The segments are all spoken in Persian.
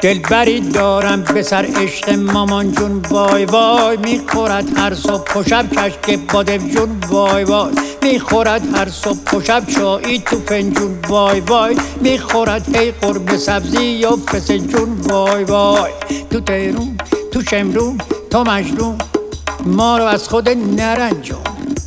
دلبری دارم به سر عشق مامان جون وای وای، میخورد هر صبح و شب کشک بادم جون وای وای، میخورد هر صبح و شب چایی تو فنجون وای وای، میخورد هی قرمه سبزی و فسنجون وای وای. تو تهرون تو شمرون تو مجنون، ما رو از خود نرنجون.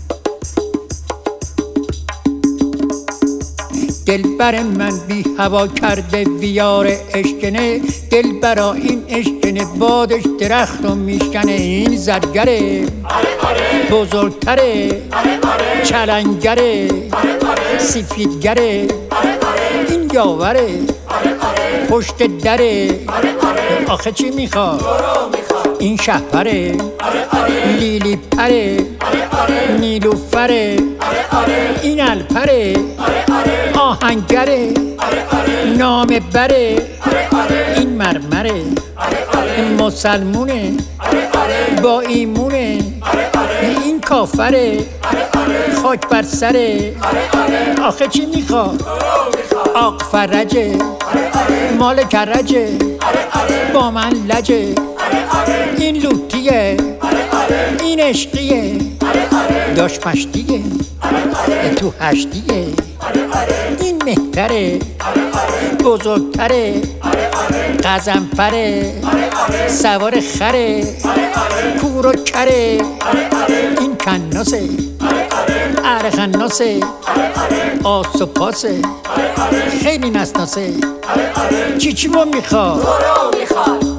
دلبر من بی هوا کرده ویار اشکنه، دلبرا این اشکنه بادش درخت رو میشکنه. این زرگره بزرگتره، چلنگره سفیدگره، این یاوره پشت دره. آخه چی میخواد این شهپره؟ لیلی پره نیلوفره، این الپره آهنگره نامه بره، این مرمره مسلمونه با ایمونه، این کافره خاک بر سره. آخه چی میخواد آق فرجه مال کرجه با من لجه، این لوتیه این عشقیه داشت مشتیه تو هشتیه، این مهتره بزرگتره غضنفره سوار خره کور و کره، این کناسه ارخناسه آس و پاسه خیلی نسناسه. چی ما میخواد